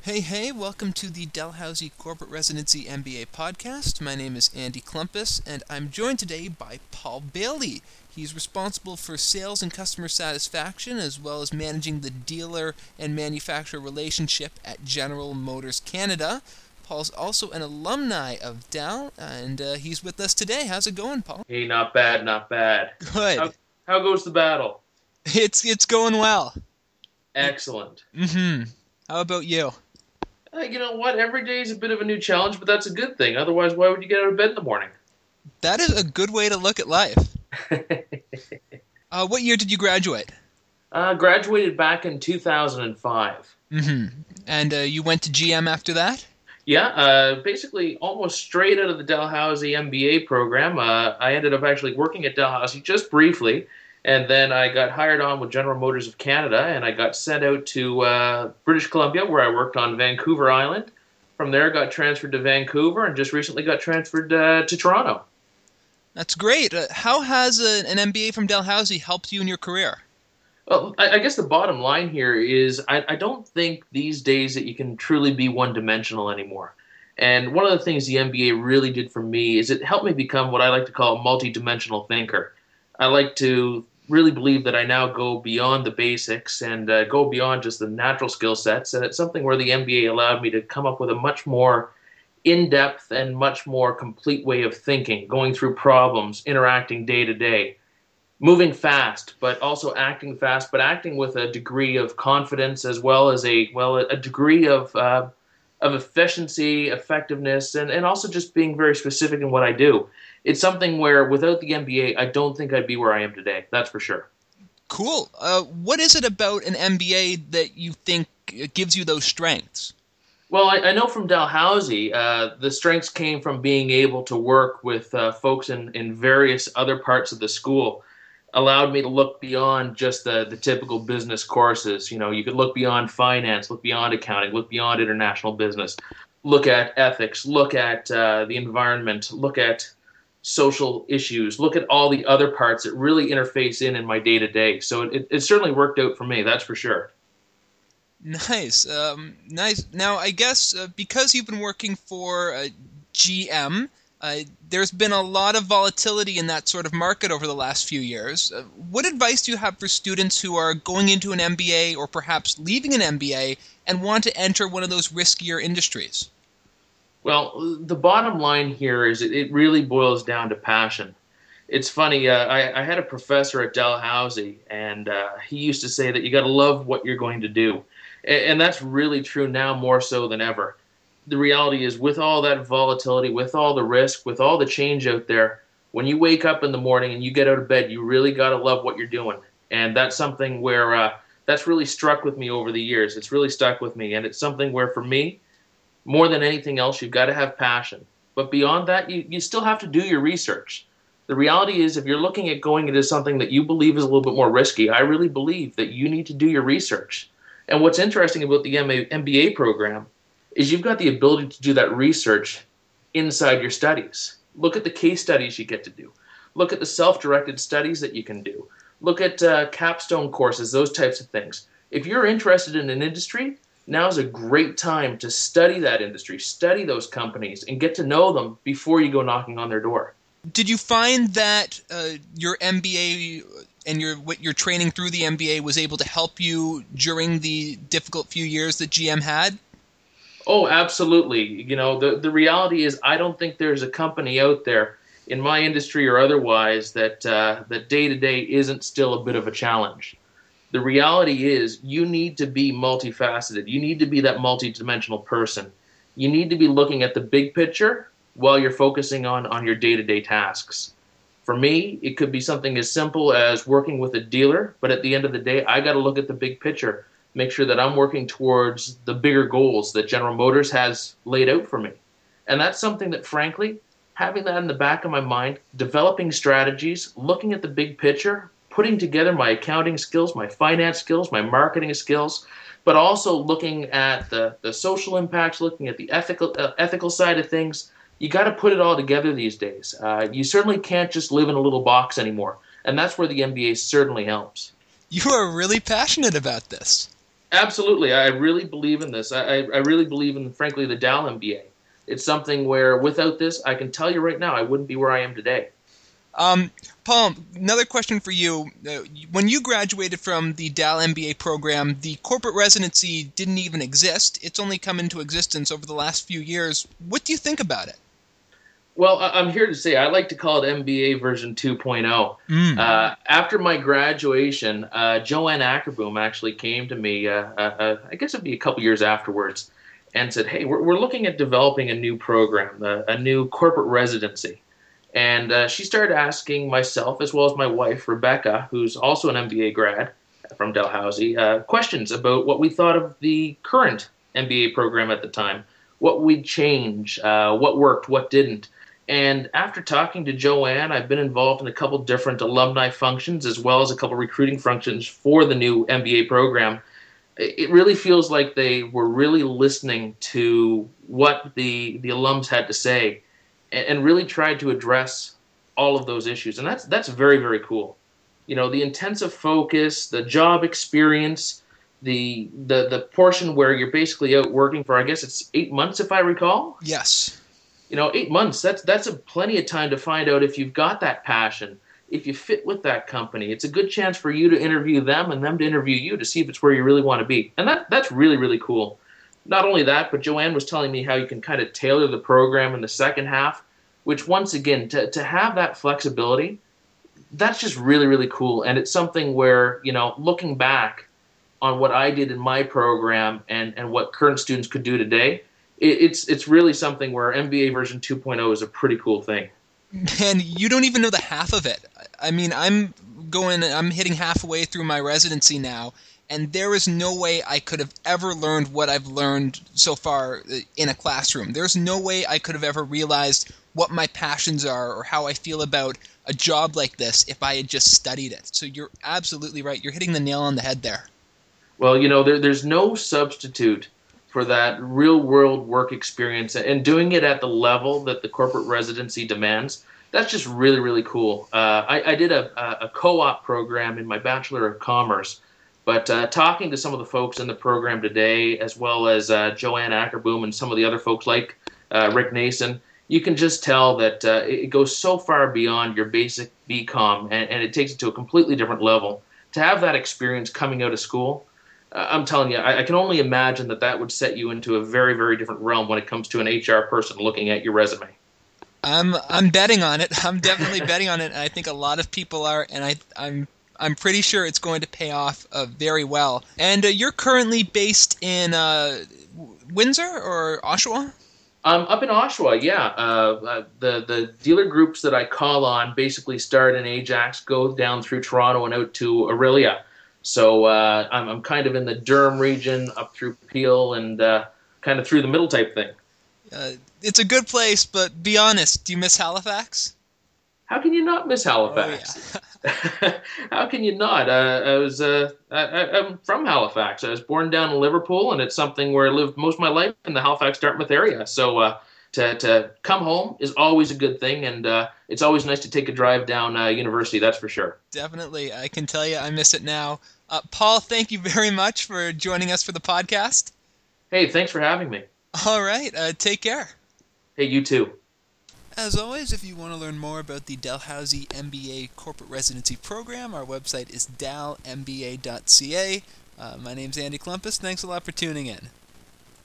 Hey, welcome to the Dalhousie Corporate Residency MBA podcast. My name is Andy Klumpus, and I'm joined today by Paul Bailey. He's responsible for sales and customer satisfaction, as well as managing the dealer and manufacturer relationship at General Motors Canada. Paul's also an alumni of Dal, and he's with us today. How's it going, Paul? Hey, not bad, not bad. Good. How goes the battle? It's going well. Excellent. How about you? You know what? Every day is a bit of a new challenge, but that's a good thing. Otherwise, why would you get out of bed in the morning? That is a good way to look at life. What year did you graduate? Graduated back in 2005. And you went to GM after that? Yeah, basically almost straight out of the Dalhousie MBA program. I ended up actually working at Dalhousie just briefly, and then I got hired on with General Motors of Canada, and I got sent out to British Columbia, where I worked on Vancouver Island. From there, got transferred to Vancouver, and just recently got transferred to Toronto. That's great. How has an MBA from Dalhousie helped you in your career? Well, I guess the bottom line here is I don't think these days that you can truly be one-dimensional anymore. And one of the things the MBA really did for me is it helped me become what I like to call a multi-dimensional thinker. I like to really believe that I now go beyond the basics and go beyond just the natural skill sets. And it's something where the MBA allowed me to come up with a much more in-depth and much more complete way of thinking, going through problems, interacting day to day, moving fast, but also acting fast, but acting with a degree of confidence as well as a degree of efficiency, effectiveness, and also just being very specific in what I do. It's something where without the MBA, I don't think I'd be where I am today. That's for sure. Cool. What is it about an MBA that you think gives you those strengths? Well, I know from Dalhousie, the strengths came from being able to work with folks in various other parts of the school. Allowed me to look beyond just the typical business courses. You know, you could look beyond finance, look beyond accounting, look beyond international business, look at ethics, look at the environment, look at social issues, look at all the other parts that really interface in my day-to-day. So it certainly worked out for me, that's for sure. Nice. Nice. Now, I guess because you've been working for GM, there's been a lot of volatility in that sort of market over the last few years. What advice do you have for students who are going into an MBA or perhaps leaving an MBA and want to enter one of those riskier industries? Well, the bottom line here is it really boils down to passion. It's funny, I had a professor at Dalhousie, and he used to say that you got to love what you're going to do. And that's really true now more so than ever. The reality is with all that volatility, with all the risk, with all the change out there, when you wake up in the morning and you get out of bed, you really got to love what you're doing. And that's something where that's really struck with me over the years. It's really stuck with me. And it's something where for me, more than anything else, you've got to have passion. But beyond that, you still have to do your research. The reality is if you're looking at going into something that you believe is a little bit more risky, I really believe that you need to do your research. And what's interesting about the MBA program is you've got the ability to do that research inside your studies. Look at the case studies you get to do. Look at the self-directed studies that you can do. Look at capstone courses, those types of things. If you're interested in an industry, now's a great time to study that industry, study those companies, and get to know them before you go knocking on their door. Did you find that your MBA and what your training through the MBA was able to help you during the difficult few years that GM had? Oh, absolutely. You know, the reality is I don't think there's a company out there in my industry or otherwise that day to day isn't still a bit of a challenge. The reality is you need to be multifaceted. You need to be that multidimensional person. You need to be looking at the big picture while you're focusing on your day-to-day tasks. For me, it could be something as simple as working with a dealer, but at the end of the day, I got to look at the big picture, make sure that I'm working towards the bigger goals that General Motors has laid out for me. And that's something that, frankly, having that in the back of my mind, developing strategies, looking at the big picture, putting together my accounting skills, my finance skills, my marketing skills, but also looking at the social impacts, looking at the ethical side of things. You got to put it all together these days. You certainly can't just live in a little box anymore, and that's where the MBA certainly helps. You are really passionate about this. Absolutely. I really believe in this. I really believe in, frankly, the Dal MBA. It's something where without this, I can tell you right now, I wouldn't be where I am today. Um, Paul, another question for you. When you graduated from the Dal MBA program, the corporate residency didn't even exist. It's only come into existence over the last few years. What do you think about it? Well, I'm here to say I like to call it MBA version 2.0. After my graduation, Joanne Ackerboom actually came to me, I guess it'd be a couple years afterwards, and said, hey, we're looking at developing a new program, a new corporate residency. And she started asking myself, as well as my wife, Rebecca, who's also an MBA grad from Dalhousie, questions about what we thought of the current MBA program at the time, what we'd change, what worked, what didn't. And after talking to Joanne, I've been involved in a couple different alumni functions as well as a couple recruiting functions for the new MBA program. It really feels like they were really listening to what the alums had to say and really tried to address all of those issues. And that's very, very cool. You know, the intensive focus, the job experience, the portion where you're basically out working for, I guess it's 8 months if I recall. Yes. 8 months, that's a plenty of time to find out if you've got that passion, if you fit with that company. It's a good chance for you to interview them and them to interview you to see if it's where you really want to be. And that's really, really cool. Not only that, but Joanne was telling me how you can kind of tailor the program in the second half, which once again, to have that flexibility, that's just really, really cool. And it's something where, looking back on what I did in my program and what current students could do today, it's really something where MBA version 2.0 is a pretty cool thing. And you don't even know the half of it. I mean, I'm hitting halfway through my residency now, and there is no way I could have ever learned what I've learned so far in a classroom. There's no way I could have ever realized what my passions are or how I feel about a job like this if I had just studied it. So you're absolutely right. You're hitting the nail on the head there. Well, there's no substitute for that real-world work experience and doing it at the level that the corporate residency demands. That's just really, really cool. I did a co-op program in my Bachelor of Commerce, but talking to some of the folks in the program today, as well as Joanne Ackerboom and some of the other folks like Rick Nason, you can just tell that it goes so far beyond your basic BCom, and it takes it to a completely different level. To have that experience coming out of school, I'm telling you, I can only imagine that would set you into a very, very different realm when it comes to an HR person looking at your resume. I'm betting on it. I'm definitely betting on it. And I think a lot of people are, and I'm pretty sure it's going to pay off very well. And you're currently based in Windsor or Oshawa? Up in Oshawa, yeah. The dealer groups that I call on basically start in Ajax, go down through Toronto and out to Orillia. So I'm kind of in the Durham region, up through Peel, and kind of through the middle type thing. It's a good place, but be honest, do you miss Halifax? How can you not miss Halifax? Oh, yeah. How can you not? I'm from Halifax. I was born down in Liverpool, and it's something where I lived most of my life in the Halifax-Dartmouth area. So to come home is always a good thing, and it's always nice to take a drive down University, that's for sure. Definitely. I can tell you I miss it now. Paul, thank you very much for joining us for the podcast. Hey, thanks for having me. All right. Take care. Hey, you too. As always, if you want to learn more about the Dalhousie MBA Corporate Residency Program, our website is dalmba.ca. My name's Andy Klumpus. Thanks a lot for tuning in.